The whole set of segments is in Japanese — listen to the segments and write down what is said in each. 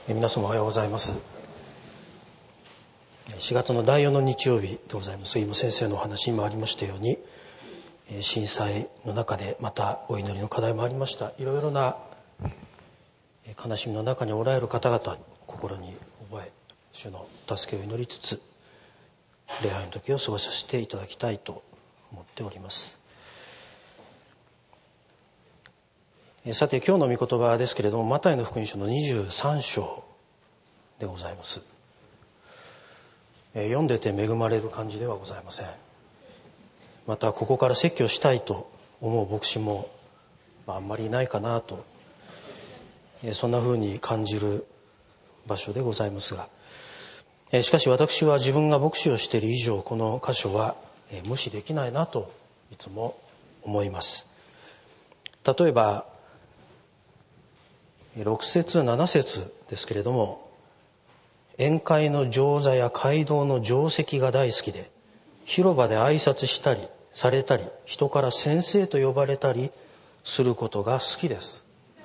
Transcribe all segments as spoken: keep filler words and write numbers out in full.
皆様おはようございます。しがつのだいよんの日曜日でございます。今先生のお話にもありましたように、震災の中でまたお祈りの課題もありました。いろいろな悲しみの中におられる方々、心に覚え主の助けを祈りつつ礼拝の時を過ごさせていただきたいと思っております。さて、今日の御言葉ですけれども、マタイの福音書のにじゅうさん章でございます。読んでて恵まれる感じではございません。またここから説教したいと思う牧師も、まあ、あんまりいないかなと、そんなふうに感じる場所でございますが、しかし私は自分が牧師をしている以上、この箇所は無視できないなといつも思います。例えばろく節なな節ですけれども、宴会の上座や街道の定席が大好きで、広場で挨拶したりされたり、人から先生と呼ばれたりすることが好きです。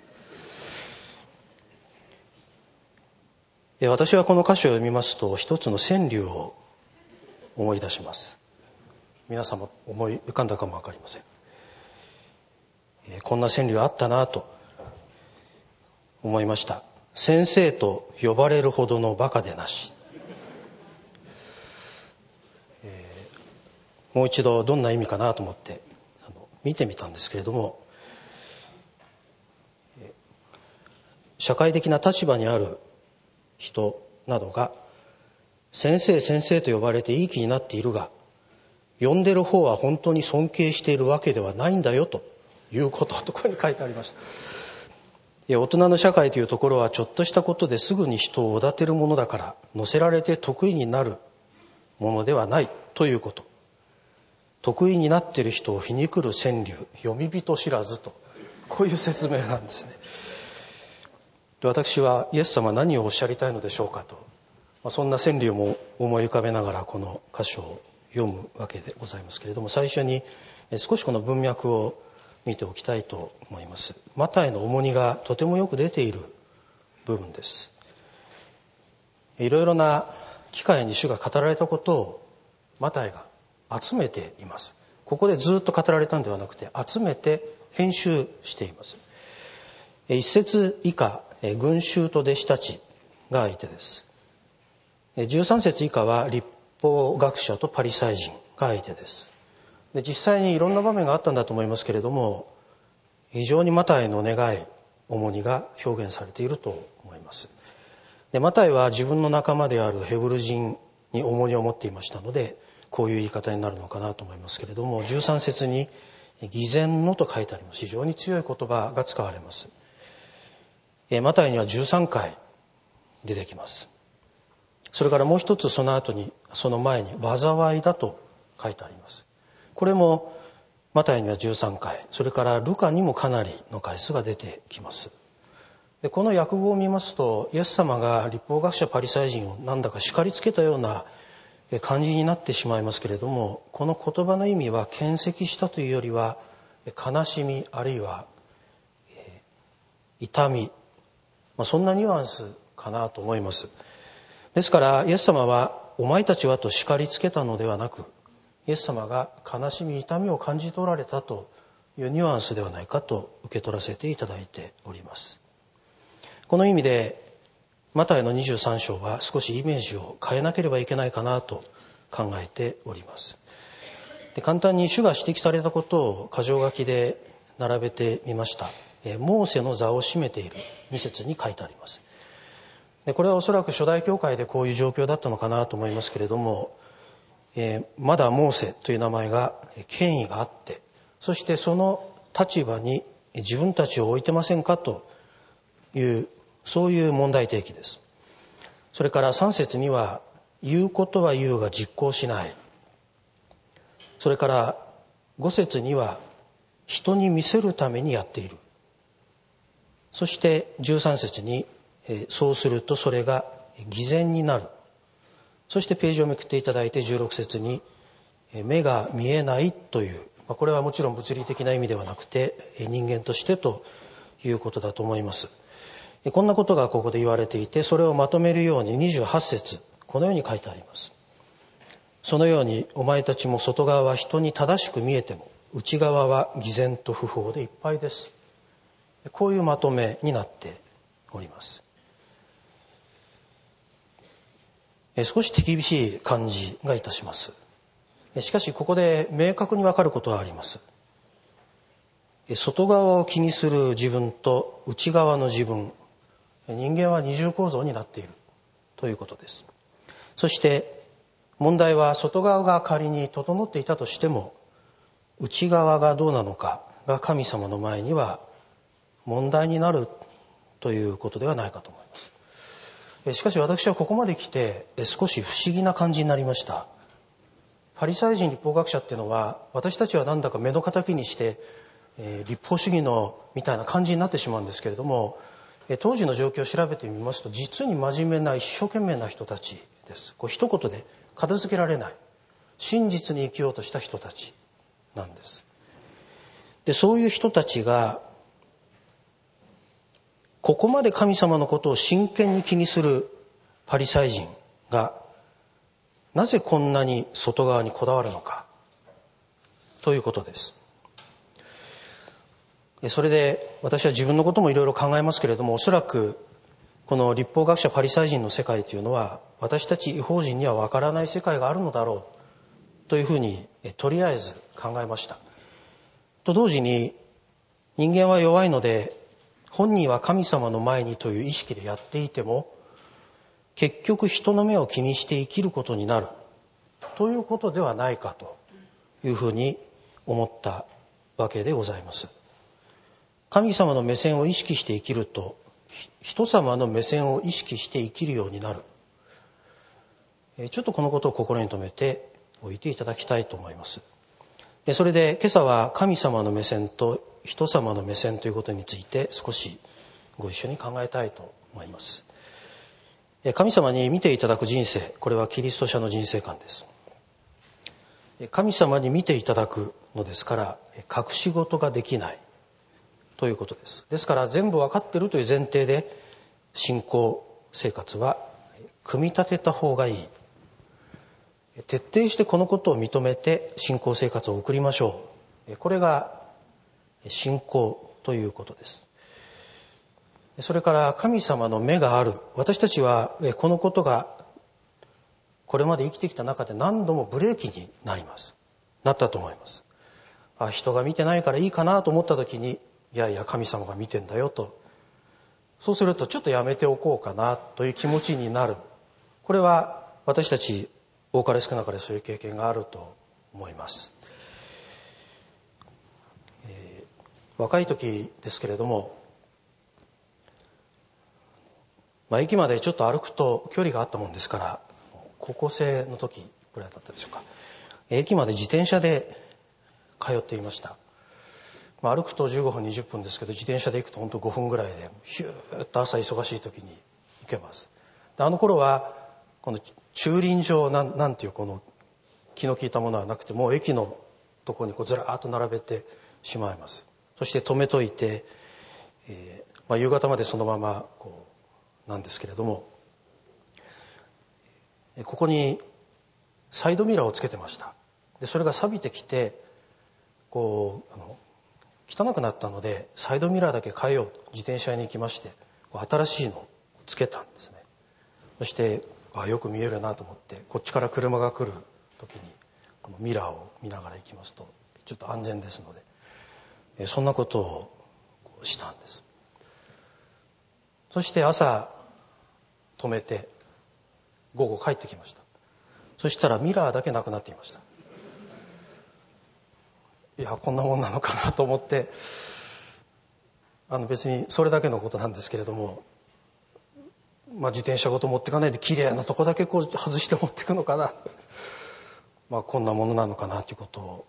私はこの歌詞を読みますと、一つの川柳を思い出します。皆さんも思い浮かんだかもわかりません。こんな川柳あったなと思いました。先生と呼ばれるほどのバカでなし。えー、もう一度どんな意味かなと思ってあの見てみたんですけれども、社会的な立場にある人などが先生先生と呼ばれていい気になっているが、呼んでる方は本当に尊敬しているわけではないんだよということとここに書いてありました。大人の社会というところはちょっとしたことですぐに人をおだてるものだから、乗せられて得意になるものではないということ。得意になっている人を皮肉る川柳、読み人知らずと、こういう説明なんですね。で、私はイエス様は何をおっしゃりたいのでしょうかと、まあ、そんな川柳も思い浮かべながらこの箇所を読むわけでございますけれども、最初に少しこの文脈を見ておきたいと思います。マタイの重荷がとてもよく出ている部分です。いろいろな機会に主が語られたことをマタイが集めています。ここでずっと語られたんではなくて、集めて編集しています。一節以下、群衆と弟子たちが相手です。十三節以下は律法学者とパリサイ人が相手です。で、実際にいろんな場面があったんだと思いますけれども、非常にマタイの願い、重荷が表現されていると思います。で、マタイは自分の仲間であるヘブル人に重荷を持っていましたので、こういう言い方になるのかなと思いますけれども、十三節に偽善のと書いてあります。非常に強い言葉が使われます。マタイにはじゅうさんかい出てきます。それからもう一つその後に、その前に災いだと書いてあります。これもマタイにはじゅうさんかい、それからルカにもかなりの回数が出てきます。で、この訳語を見ますと、イエス様が律法学者パリサイ人をなんだか叱りつけたような感じになってしまいますけれども、この言葉の意味は献斥したというよりは悲しみ、あるいは痛み、まあ、そんなニュアンスかなと思います。ですからイエス様はお前たちはと叱りつけたのではなく、イエス様が悲しみ痛みを感じ取られたというニュアンスではないかと受け取らせていただいております。この意味でマタイのにじゅうさん章は少しイメージを変えなければいけないかなと考えております。で、簡単に主が指摘されたことを箇条書きで並べてみました。モーセの座を占めているに節に書いてあります。で、これはおそらく初代教会でこういう状況だったのかなと思いますけれども、えー、まだモーセという名前が権威があって、そしてその立場に自分たちを置いてませんかという、そういう問題提起です。それからさん節には言うことは言うが実行しない。それからご節には人に見せるためにやっている。そしてじゅうさん節にそうするとそれが偽善になる。そしてページをめくっていただいてじゅうろく節に目が見えないという、これはもちろん物理的な意味ではなくて人間としてということだと思います。 こんなことがここで言われていて、それをまとめるようににじゅうはち節、このように書いてあります。そのようにお前たちも外側は人に正しく見えても、内側は偽善と不法でいっぱいです。こういうまとめになっております。少し手厳しい感じがいたします。しかしここで明確にわかることはあります。外側を気にする自分と内側の自分、人間は二重構造になっているということです。そして問題は、外側が仮に整っていたとしても、内側がどうなのかが神様の前には問題になるということではないかと思います。しかし私はここまで来て少し不思議な感じになりました。パリサイ人律法学者っていうのは、私たちはなんだか目の敵にして、えー、立法主義のみたいな感じになってしまうんですけれども、当時の状況を調べてみますと、実に真面目な一生懸命な人たちです。こう一言で片付けられない、真実に生きようとした人たちなんです。で、そういう人たちがここまで神様のことを真剣に気にするパリサイ人が、なぜこんなに外側にこだわるのかということです。それで私は自分のこともいろいろ考えますけれども、おそらくこの律法学者パリサイ人の世界というのは、私たち異邦人にはわからない世界があるのだろうというふうにとりあえず考えました。と同時に、人間は弱いので、本人は神様の前にという意識でやっていても、結局人の目を気にして生きることになるということではないかというふうに思ったわけでございます。神様の目線を意識して生きると、人様の目線を意識して生きるようになる。ちょっとこのことを心に留めておいていただきたいと思います。それで今朝は神様の目線と人様の目線ということについて少しご一緒に考えたいと思います。神様に見ていただく人生、これはキリスト者の人生観です。神様に見ていただくのですから、隠し事ができないということです。ですから全部わかっているという前提で信仰生活は組み立てた方がいい。徹底してこのことを認めて信仰生活を送りましょう。これが信仰ということです。それから神様の目がある。私たちはこのことがこれまで生きてきた中で何度もブレーキになります。なったと思います。あ、人が見てないからいいかなと思った時に、いやいや神様が見てんだよと。そうするとちょっとやめておこうかなという気持ちになる。これは私たち多かれ少なかれそういう経験があると思います。えー、若い時ですけれども、まあ、駅までちょっと歩くと距離があったもんですから、高校生の時ぐらいだったでしょうか。駅まで自転車で通っていました。まあ、歩くとじゅうごふんにじゅっぷんですけど、自転車で行くと本当ごふんぐらいでヒューッと朝忙しい時に行けます。であの頃はこの駐輪場なん、なんていうこの気の利いたものはなくて、もう駅のところにこうずらーっと並べてしまいます。そして止めといて、えーまあ、夕方までそのままこうなんですけれども、ここにサイドミラーをつけてました。でそれが錆びてきてこうあの汚くなったので、サイドミラーだけ変えようと自転車に行きまして、新しいのをつけたんですね。そしてあよく見えるなと思って、こっちから車が来る時にこのミラーを見ながら行きますとちょっと安全ですので、そんなことをしたんです。そして朝止めて午後帰ってきました。そしたらミラーだけなくなっていました。いやこんなもんなのかなと思って、あの別にそれだけのことなんですけれども、まあ、自転車ごと持っていかないで綺麗なとこだけこう外して持っていくのかな、まあ、こんなものなのかなということを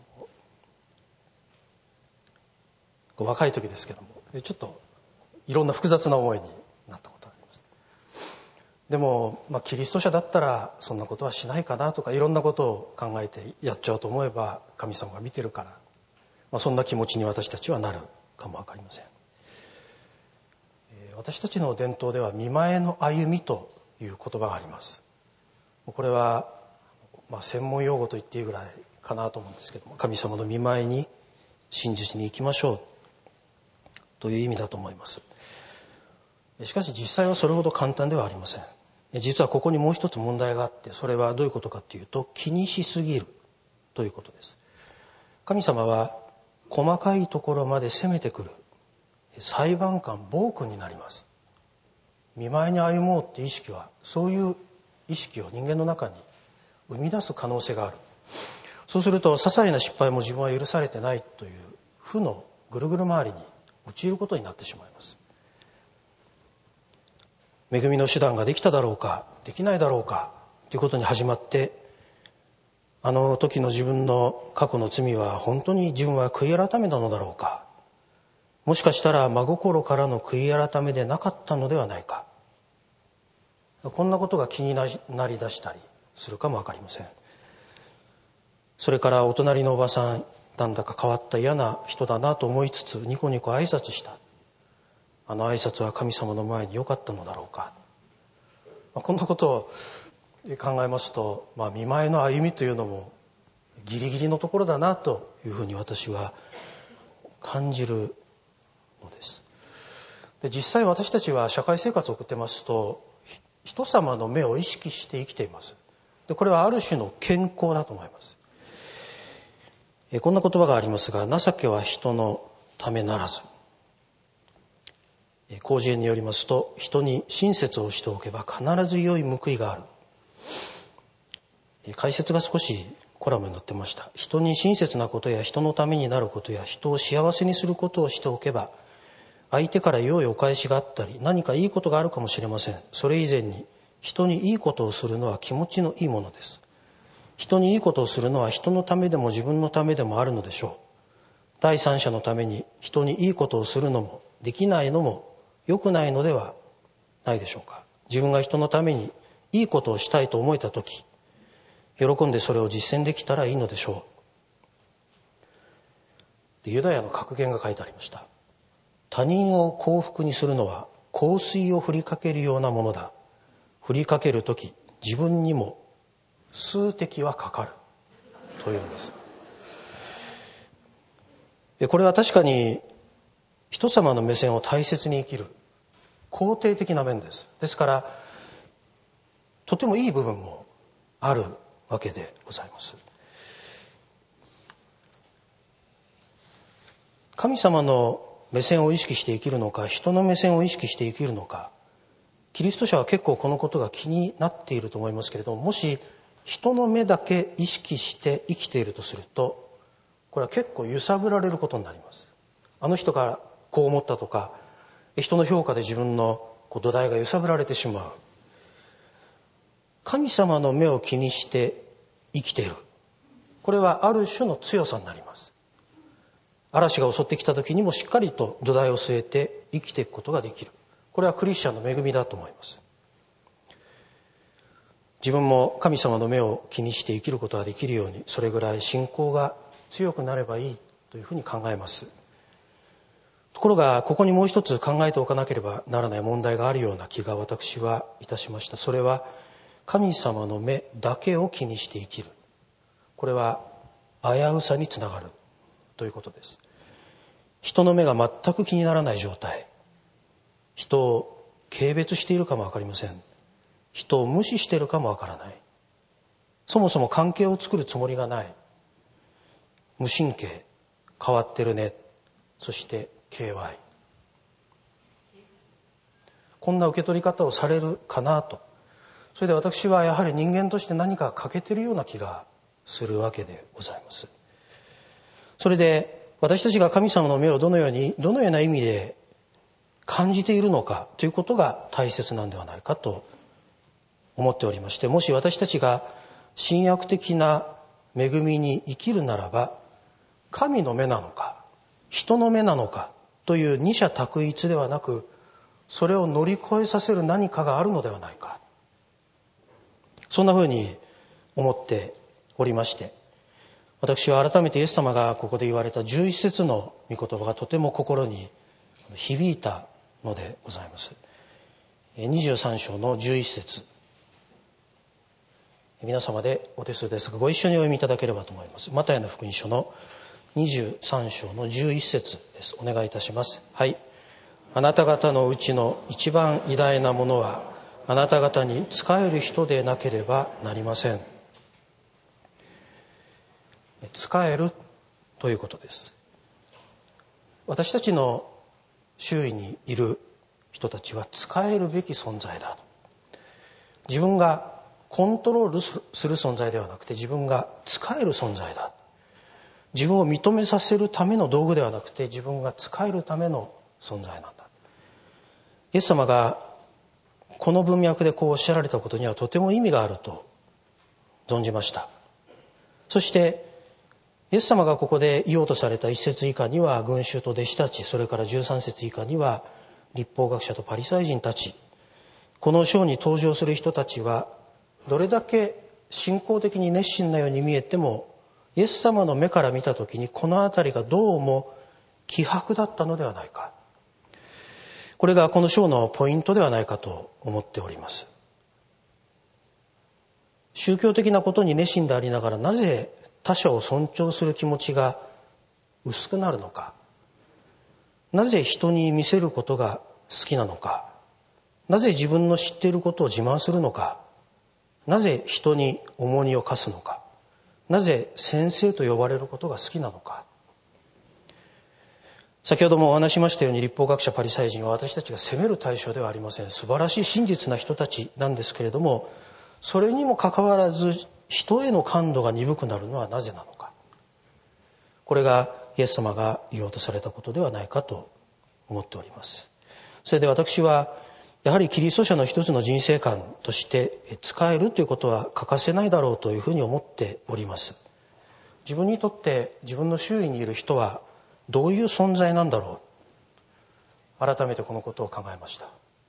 若い時ですけどもちょっといろんな複雑な思いになったことがあります。でも、まあ、キリスト者だったらそんなことはしないかなとか、いろんなことを考えてやっちゃおうと思えば神様が見てるから、まあ、そんな気持ちに私たちはなるかもわかりません。 私たちの伝統では見前の歩みという言葉があります。これは、まあ、専門用語と言っていいぐらいかなと思うんですけども、神様の見前に真実に行きましょうという意味だと思います。しかし実際はそれほど簡単ではありません。実はここにもう一つ問題があって、それはどういうことかというと、気にしすぎるということです。神様は細かいところまで攻めてくる裁判官、暴君になります。見前に歩もうって意識は、そういう意識を人間の中に生み出す可能性がある。そうすると些細な失敗も自分は許されてないという負のぐるぐる回りに陥ることになってしまいます。恵みの手段ができただろうか、できないだろうかということに始まって、あの時の自分の過去の罪は本当に自分は悔い改めたのだろうか、もしかしたら真心からの悔い改めでなかったのではないか、こんなことが気になりだしたりするかもわかりません。それからお隣のおばさん、なんだか変わった嫌な人だなと思いつつニコニコ挨拶した。あの挨拶は神様の前に良かったのだろうか。まあ、こんなことを考えますと、まあ、見前の歩みというのもギリギリのところだなというふうに私は感じるのです。で、実際私たちは社会生活を送ってますと、人様の目を意識して生きています。で、これはある種の健康だと思います。えこんな言葉がありますが、情けは人のためならず。広辞苑によりますと、人に親切をしておけば必ず良い報いがある。解説が少しコラムに載ってました。人に親切なことや人のためになることや人を幸せにすることをしておけば、相手から良いお返しがあったり何かいいことがあるかもしれません。それ以前に人にいいことをするのは気持ちのいいものです。人にいいことをするのは人のためでも自分のためでもあるのでしょう。第三者のために人にいいことをするのもできないのも良くないのではないでしょうか。自分が人のためにいいことをしたいと思えたとき、喜んでそれを実践できたらいいのでしょう。で、ユダヤの格言が書いてありました。他人を幸福にするのは香水を振りかけるようなものだ。振りかけるとき自分にも数滴はかかるというんです。で、これは確かに人様の目線を大切に生きる肯定的な面です。ですからとてもいい部分もあるわけでございます。神様の目線を意識して生きるのか、人の目線を意識して生きるのか、キリスト者は結構このことが気になっていると思いますけれども、もし人の目だけ意識して生きているとすると、これは結構揺さぶられることになります。あの人がこう思ったとか、人の評価で自分の土台が揺さぶられてしまう。神様の目を気にして生きている。これはある種の強さになります。嵐が襲ってきた時にもしっかりと土台を据えて生きていくことができる。これはクリスチャンの恵みだと思います。自分も神様の目を気にして生きることができるように、それぐらい信仰が強くなればいいというふうに考えます。ところがここにもう一つ考えておかなければならない問題があるような気が私はいたしました。それは神様の目だけを気にして生きる。これは危うさにつながるということです。人の目が全く気にならない状態、人を軽蔑しているかもわかりません。人を無視しているかもわからない。そもそも関係を作るつもりがない。無神経、変わってるね、そして ケーワイ。 こんな受け取り方をされるかなと。それで私はやはり人間として何か欠けているような気がするわけでございます。それで私たちが神様の目をどのようにどのような意味で感じているのかということが大切なんではないかと思っておりまして、もし私たちが新約的な恵みに生きるならば、神の目なのか人の目なのかという二者択一ではなく、それを乗り越えさせる何かがあるのではないか、そんなふうに思っておりまして、私は改めてイエス様がここで言われたじゅういち節の御言葉がとても心に響いたのでございます。にじゅうさん章のじゅういっ節、皆様でお手数ですがご一緒にお読みいただければと思います。マタイの福音書のにじゅうさん章のじゅういっ節です。お願いいたします。はい。あなた方のうちの一番偉大なものはあなた方に仕える人でなければなりません。仕えるということです。私たちの周囲にいる人たちは仕えるべき存在だと。自分がコントロールする存在ではなくて自分が仕える存在だ。自分を認めさせるための道具ではなくて自分が仕えるための存在なんだ。イエス様がこの文脈でこうおっしゃられたことにはとても意味があると存じました。そしてイエス様がここで言おうとされた一節以下には群衆と弟子たち、それからじゅうさん節以下には律法学者とパリサイ人たち、この章に登場する人たちはどれだけ信仰的に熱心なように見えてもイエス様の目から見たときにこのあたりがどうも希薄だったのではないか。これがこの章のポイントではないかと思っております。宗教的なことに熱心でありながらなぜ他者を尊重する気持ちが薄くなるのか、なぜ人に見せることが好きなのか、なぜ自分の知っていることを自慢するのか、なぜ人に重荷を課すのか、なぜ先生と呼ばれることが好きなのか。先ほどもお話しましたように律法学者パリサイ人は私たちが責める対象ではありません。素晴らしい真実な人たちなんですけれども、それにもかかわらず人への感度が鈍くなるのはなぜなのか。これがイエス様が言おうとされたことではないかと思っております。それで私はやはりキリスト者の一つの人生観として仕えるということは欠かせないだろうというふうに思っております。自分にとって自分の周囲にいる人はどういう存在なんだろう。改めてこのことを考えました。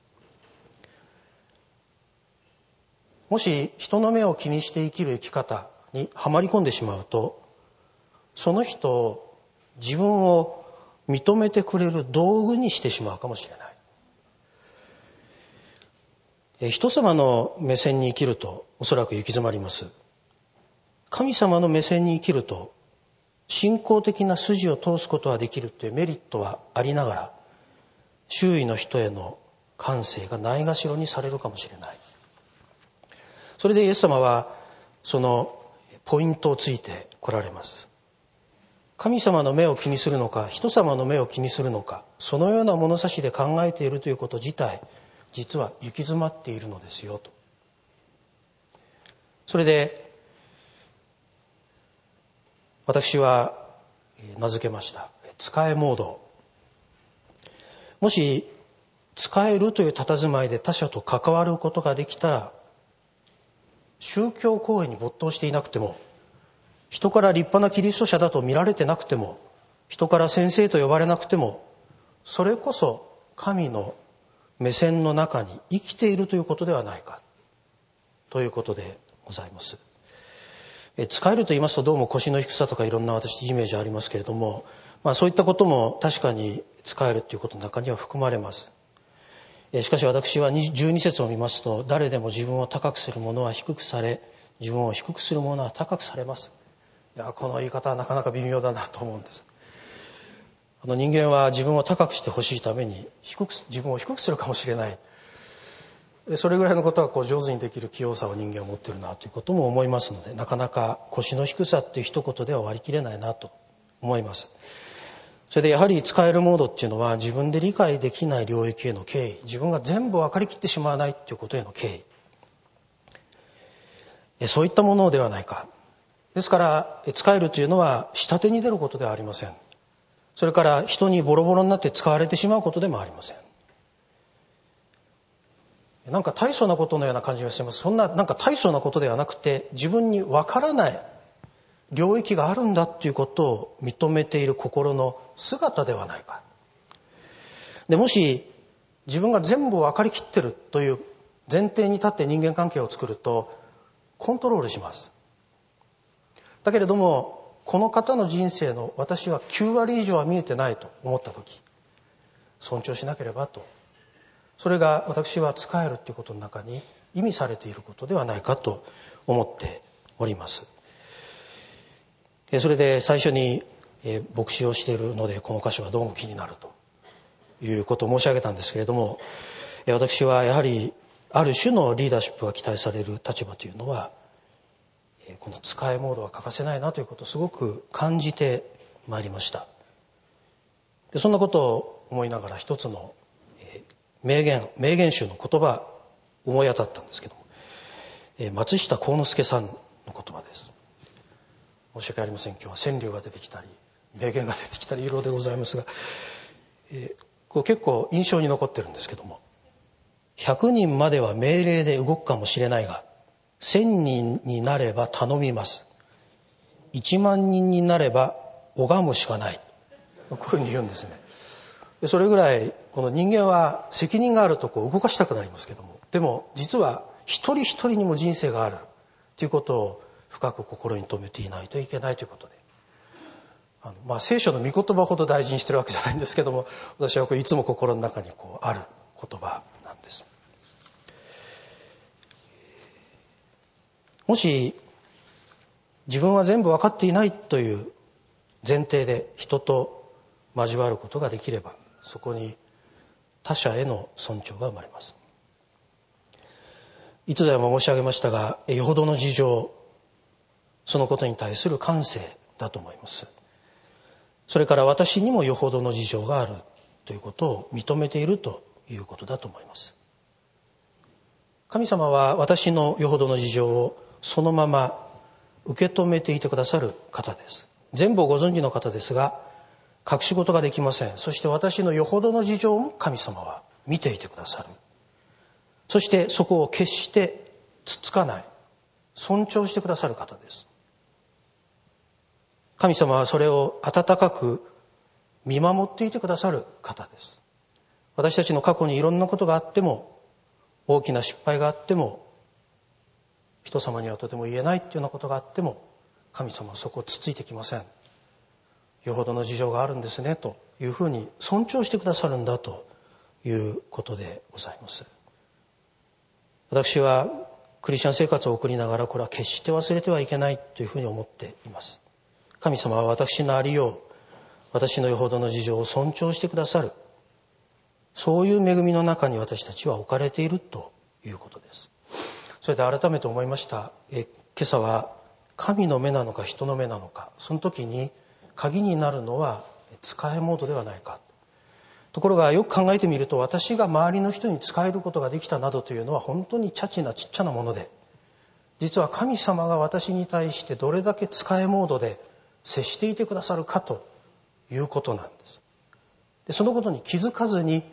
もし人の目を気にして生きる生き方にはまり込んでしまうと、その人を自分を認めてくれる道具にしてしまうかもしれない。人様の目線に生きるとおそらく行き詰まります。神様の目線に生きると信仰的な筋を通すことはできるというメリットはありながら、周囲の人への感性がないがしろにされるかもしれない。それでイエス様はそのポイントをついて来られます。神様の目を気にするのか、人様の目を気にするのか、そのような物差しで考えているということ自体、実は行き詰まっているのですよと。それで私は名付けました。仕えモード。もし仕えるという佇まいで他者と関わることができたら、宗教行為に没頭していなくても、人から立派なキリスト者だと見られてなくても、人から先生と呼ばれなくても、それこそ神の目線の中に生きているということではないかということでございます。仕えると言いますとどうも腰の低さとかいろんな私イメージありますけれども、まあそういったことも確かに仕えるということの中には含まれます。しかし私はじゅうに節を見ますと、誰でも自分を高くする者は低くされ、自分を低くする者は高くされます。いや、この言い方はなかなか微妙だなと思うんです。あの人間は自分を高くしてほしいために低く自分を低くするかもしれない。それぐらいのことはこう上手にできる器用さを人間は持っているなということも思いますので、なかなか腰の低さっていう一言では割り切れないなと思います。それでやはり使えるモードっていうのは自分で理解できない領域への敬意、自分が全部分かりきってしまわないっていうことへの敬意、そういったものではないか。ですから使えるというのは下手に出ることではありません。それから人にボロボロになって使われてしまうことでもありません。なんか大層なことのような感じがしています。そんななんか大層なことではなくて、自分に分からない領域があるんだということを認めている心の姿ではないか。で、もし自分が全部分かりきってるという前提に立って人間関係を作るとコントロールします。だけれどもこの方の人生の私はきゅう割以上は見えてないと思ったとき、尊重しなければとそれが私は仕えるということの中に意味されていることではないかと思っております。それで最初に牧師をしているのでこの箇所がどうも気になるということを申し上げたんですけれども、私はやはりある種のリーダーシップが期待される立場というのはこの使いモードは欠かせないなということをすごく感じてまいりました。でそんなことを思いながら一つの名言名言集の言葉思い当たったんですけども、松下幸之助さんの言葉です。申し訳ありません、今日は川柳が出てきたり名言が出てきたりいろいろでございますが、えー、こう結構印象に残ってるんですけども、ひゃくにんまでは命令で動くかもしれないがせんにんになれば頼みます。いちまんにんになれば拝むしかない。こういうふうに言うんですね。それぐらいこの人間は責任があるとこう動かしたくなりますけども、でも実は一人一人にも人生があるということを深く心に留めていないといけないということで、あの、まあ、聖書の御言葉ほど大事にしてるわけじゃないんですけども、私はこれいつも心の中にこうある言葉なんです。もし自分は全部分かっていないという前提で人と交わることができれば、そこに他者への尊重が生まれます。いつでも申し上げましたが、よほどの事情、そのことに対する感性だと思います。それから私にもよほどの事情があるということを認めているということだと思います。神様は私のよほどの事情をそのまま受け止めていてくださる方です。全部をご存知の方ですが、隠し事ができません。そして私のよほどの事情も神様は見ていてくださる。そしてそこを決してつっつかない、尊重してくださる方です。神様はそれを温かく見守っていてくださる方です。私たちの過去にいろんなことがあっても、大きな失敗があっても、人様にはとても言えないっていうようなことがあっても、神様はそこをつついてきません。よほどの事情があるんですねというふうに尊重してくださるんだということでございます。私はクリスチャン生活を送りながら、これは決して忘れてはいけないというふうに思っています。神様は私のありよう、私のよほどの事情を尊重してくださる、そういう恵みの中に私たちは置かれているということです。それで改めて思いました。え今朝は神の目なのか人の目なのか、その時に鍵になるのは使いモードではないか。ところがよく考えてみると、私が周りの人に仕えることができたなどというのは本当にチャチなちっちゃなもので、実は神様が私に対してどれだけ使いモードで接していてくださるかということなんです。でそのことに気づかずに、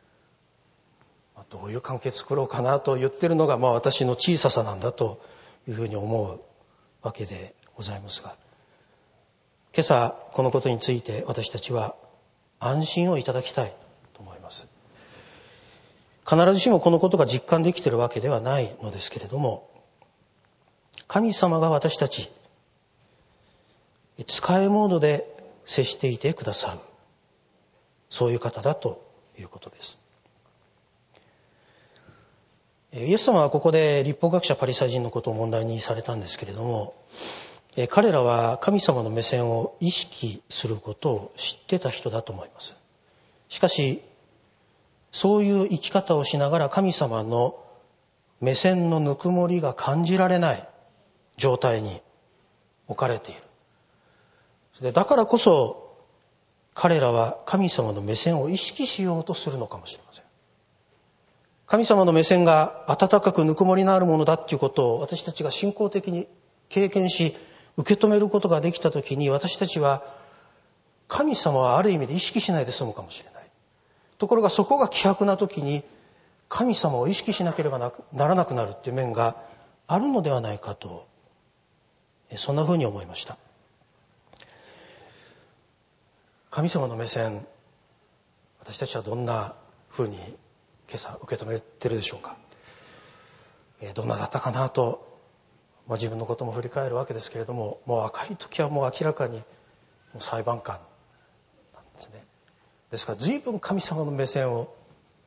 どういう関係作ろうかなと言ってるのが、まあ私の小ささなんだというふうに思うわけでございますが、今朝このことについて私たちは安心をいただきたいと思います。必ずしもこのことが実感できているわけではないのですけれども、神様が私たち使いモードで接していてくださる、そういう方だということです。イエス様はここで律法学者パリサイ人のことを問題にされたんですけれども、彼らは神様の目線を意識することを知ってた人だと思います。しかしそういう生き方をしながら神様の目線のぬくもりが感じられない状態に置かれている。だからこそ彼らは神様の目線を意識しようとするのかもしれません。神様の目線が温かくぬくもりのあるものだということを私たちが信仰的に経験し受け止めることができたときに、私たちは神様はある意味で意識しないで済むかもしれない。ところがそこが希薄なときに神様を意識しなければならなくなるっていう面があるのではないかと、そんなふうに思いました。神様の目線、私たちはどんなふうに今朝受け止めてるでしょうか。どんなだったかなと、まあ、自分のことも振り返るわけですけれども、もう若い時はもう明らかにもう裁判官なんですね。ですから随分神様の目線を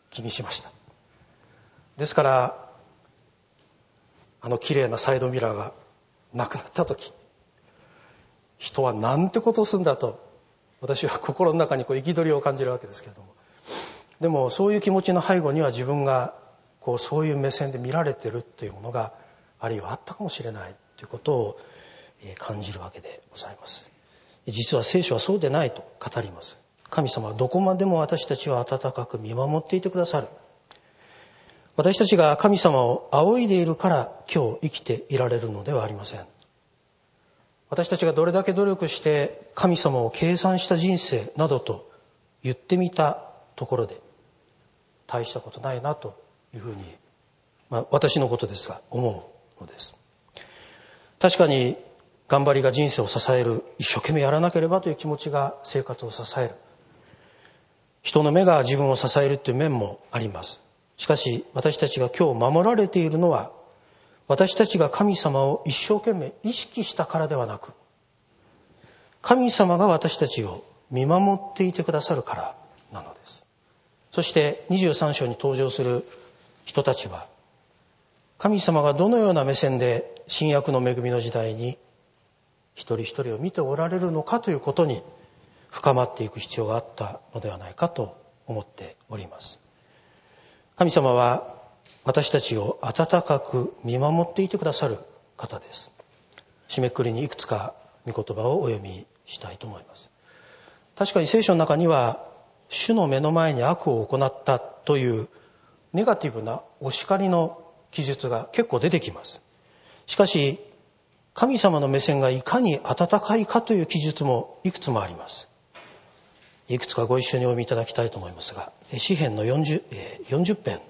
気にしました。ですからあの綺麗なサイドミラーがなくなった時、人はなんてことをするんだと私は心の中にこう憤りを感じるわけですけれども、でもそういう気持ちの背後には自分がこうそういう目線で見られてるというものがあるいはあったかもしれないということを感じるわけでございます。実は聖書はそうでないと語ります。神様はどこまでも私たちを温かく見守っていてくださる。私たちが神様を仰いでいるから今日生きていられるのではありません。私たちがどれだけ努力して神様を計算した人生などと言ってみたところで大したことないなというふうに、まあ、私のことですが思うのです。確かに頑張りが人生を支える、一生懸命やらなければという気持ちが生活を支える、人の目が自分を支えるという面もあります。しかし私たちが今日守られているのは、私たちが神様を一生懸命意識したからではなく、神様が私たちを見守っていてくださるからなのです。そしてにじゅうさん章に登場する人たちは、神様がどのような目線で新約の恵みの時代に一人一人を見ておられるのかということに深まっていく必要があったのではないかと思っております。神様は私たちを温かく見守っていてくださる方です。締めくくりにいくつか御言葉をお読みしたいと思います。確かに聖書の中には、主の目の前に悪を行ったというネガティブなお叱りの記述が結構出てきます。しかし神様の目線がいかに温かいかという記述もいくつもあります。いくつかご一緒にお読みいただきたいと思いますが、詩編の 40, 40編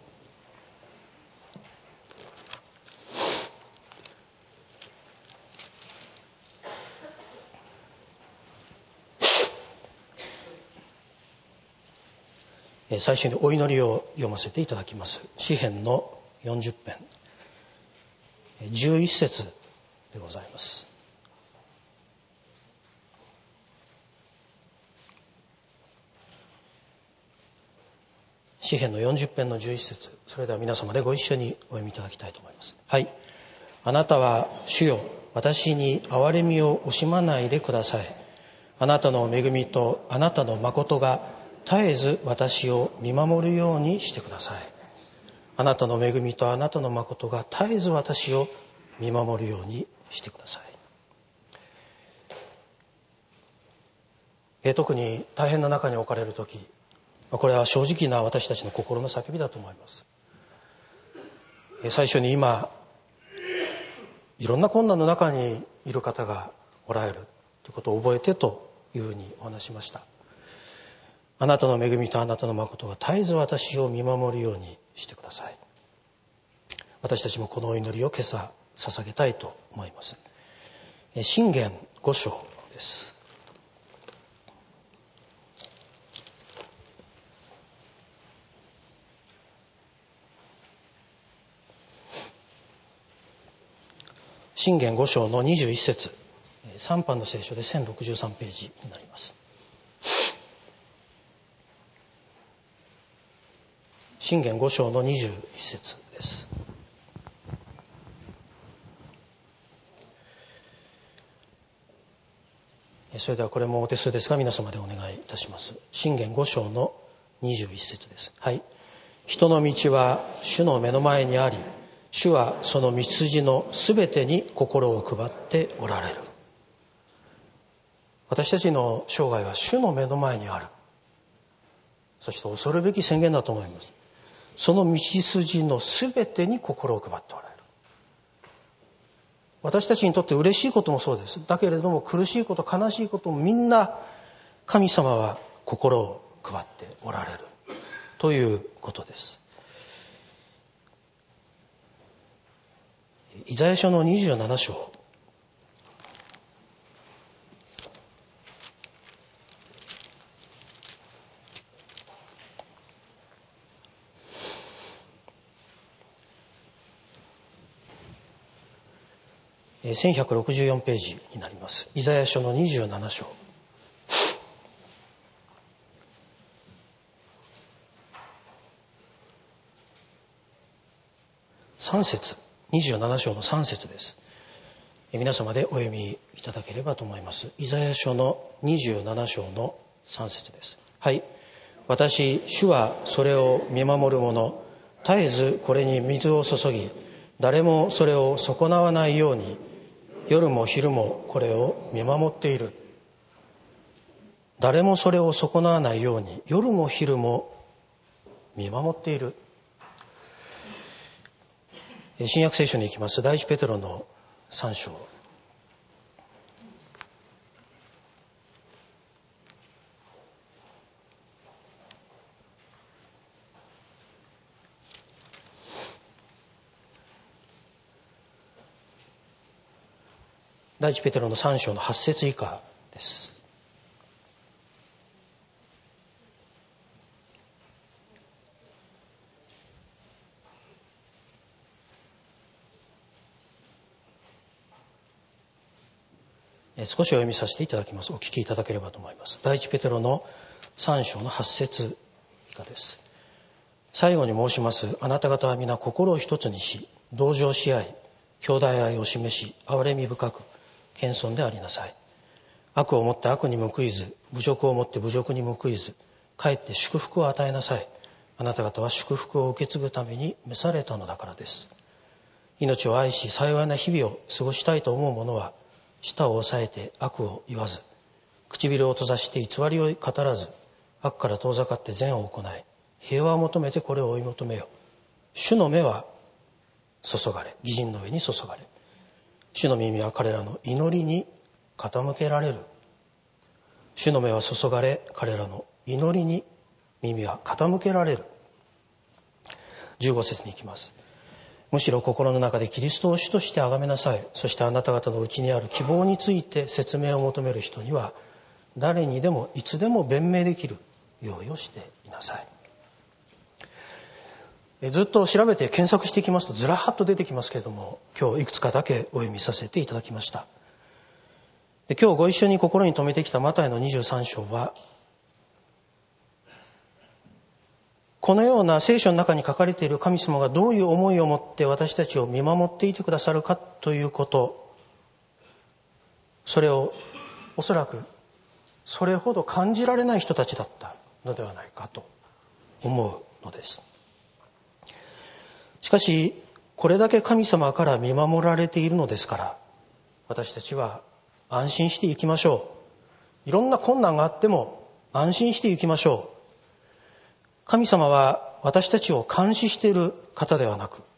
最初にお祈りを読ませていただきます。詩編のよんじゅっ編じゅういち節でございます。詩編のよんじゅっ編のじゅういち節、それでは皆様でご一緒にお読みいただきたいと思います。はい。あなたは主よ、私に憐れみを惜しまないでください。あなたの恵みとあなたの誠が絶えず私を見守るようにしてください。あなたの恵みとあなたの誠が絶えず私を見守るようにしてください。え特に大変な中に置かれるとき、これは正直な私たちの心の叫びだと思います。最初に今いろんな困難の中にいる方がおられるということを覚えてというふうにお話しました。あなたの恵みとあなたの誠が絶えず私を見守るようにしてください。私たちもこのお祈りを今朝捧げたいと思います。箴言ご章です。箴言ご章のにじゅういち節、さん版の聖書でせんろくじゅうさんページになります。箴言ご章のにじゅういち節です。それではこれもお手数ですが皆様でお願いいたします。箴言ご章のにじゅういち節です。はい。人の道は主の目の前にあり、主はその道筋のすべてに心を配っておられる。私たちの生涯は主の目の前にある。そして恐るべき宣言だと思います。その道筋のすべてに心を配っておられる。私たちにとって嬉しいこともそうです。だけれども苦しいこと、悲しいこともみんな神様は心を配っておられるということです。イザヤ書のにじゅうなな章。せんひゃくろくじゅうよんページになります。イザヤ書のにじゅうなな章。 さん節、にじゅうなな章のさん節です。皆様でお読みいただければと思います。イザヤ書のにじゅうなな章のさん節です。はい。私、主はそれを見守る者、絶えずこれに水を注ぎ、誰もそれを損なわないように、夜も昼もこれを見守っている。誰もそれを損なわないように、夜も昼も見守っている。新約聖書に行きます。第一ペテロのさん章。第一ペテロのさん章のはち節以下です。少しお読みさせていただきます。お聞きいただければと思います。第一ペテロのさん章のはち節以下です。最後に申します。あなた方は皆心を一つにし、同情し合い、兄弟愛を示し、憐れみ深く、謙遜でありなさい。悪をもって悪に報いず、侮辱をもって侮辱に報いず、かえって祝福を与えなさい。あなた方は祝福を受け継ぐために召されたのだからです。命を愛し、幸いな日々を過ごしたいと思う者は、舌を抑えて悪を言わず、唇を閉ざして偽りを語らず、悪から遠ざかって善を行い、平和を求めてこれを追い求めよ。主の目は注がれ、義人の上に注がれ、主の耳は彼らの祈りに傾けられる。主の目は注がれ、彼らの祈りに耳は傾けられる。じゅうご節に行きます。むしろ心の中でキリストを主として崇めなさい。そしてあなた方のうちにある希望について説明を求める人には、誰にでもいつでも弁明できる用意をしていなさい。ずっと調べて検索していきますとずらっと出てきますけれども、今日いくつかだけお読みさせていただきました。で、今日ご一緒に心に留めてきたマタイのにじゅうさん章は、このような聖書の中に書かれている神様がどういう思いを持って私たちを見守っていてくださるかということ、それをおそらくそれほど感じられない人たちだったのではないかと思うのです。しかしこれだけ神様から見守られているのですから、私たちは安心して行きましょう。いろんな困難があっても安心して行きましょう。神様は私たちを監視している方ではなく、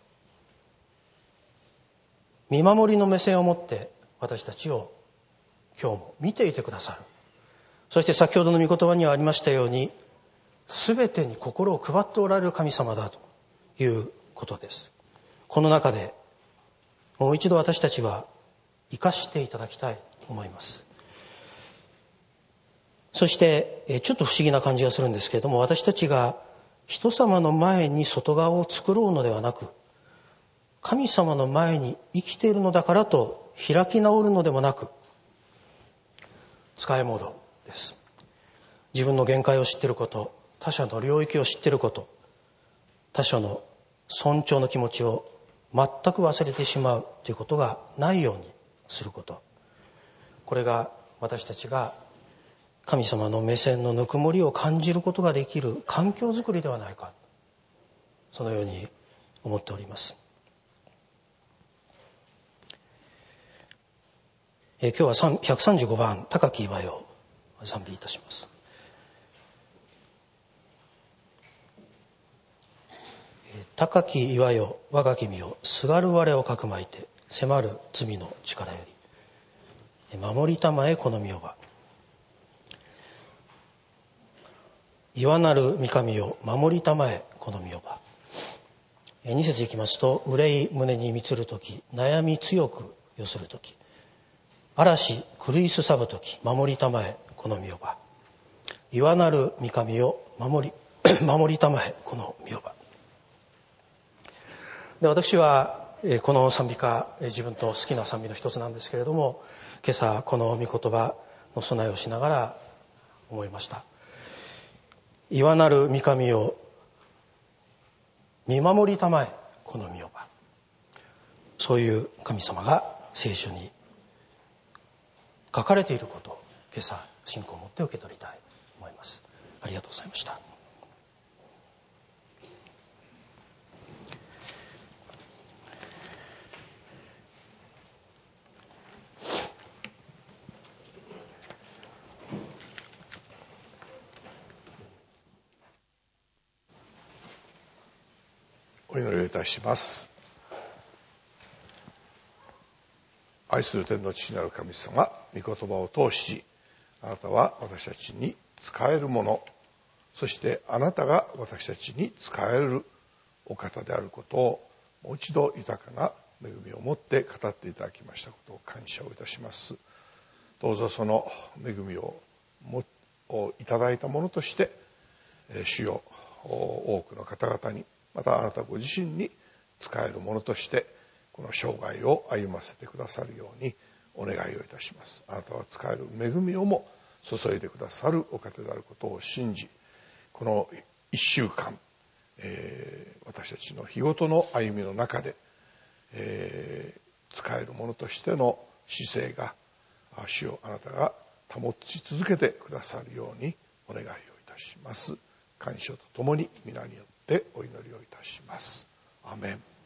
見守りの目線を持って私たちを今日も見ていてくださる。そして先ほどの御言葉にはありましたように、すべてに心を配っておられる神様だということです。この中でもう一度私たちは生かしていただきたいと思います。そしてちょっと不思議な感じがするんですけれども、私たちが人様の前に外側を作ろうのではなく、神様の前に生きているのだからと開き直るのでもなく、使いモードです。自分の限界を知っていること、他者の領域を知っていること、他者の尊重の気持ちを全く忘れてしまうということがないようにすること、これが私たちが神様の目線のぬくもりを感じることができる環境づくりではないか、そのように思っております。え今日はひゃくさんじゅうごばん高き祝いを賛美いたします。高き祝いを我が君をすがる我をかくまいて迫る罪の力より守りたまえこの身をば、岩なる御神を守りたまえこの身をば。に節いきますと、憂い胸に満つるとき、悩み強くよするとき、嵐狂いすさぶとき、守りたまえこの身をば。岩なる御神を守り守りたまえこの身をば。で、私はこの賛美歌、自分と好きな賛美の一つなんですけれども、今朝この御言葉の備えをしながら思いました。岩なる御神を見守りたまえこの身をば。 そういう神様が聖書に書かれていることを今朝信仰を持って受け取りたいと思います。ありがとうございました。 お祈りをいたします。愛する天の父なる神様、御言葉を通し、あなたは私たちに使えるもの、そしてあなたが私たちに使えるお方であることをもう一度豊かな恵みを持って語っていただきましたことを感謝をいたします。どうぞその恵みをもをいただいたものとして、主よ多くの方々に、またあなたご自身に使えるものとしてこの生涯を歩ませてくださるようにお願いをいたします。あなたは使える恵みをも注いでくださるお方であることを信じ、この一週間、えー、私たちの日ごとの歩みの中で、えー、使えるものとしての姿勢が主をあなたが保ち続けてくださるようにお願いをいたします。感謝とともに皆によってお祈りをいたします。アメン。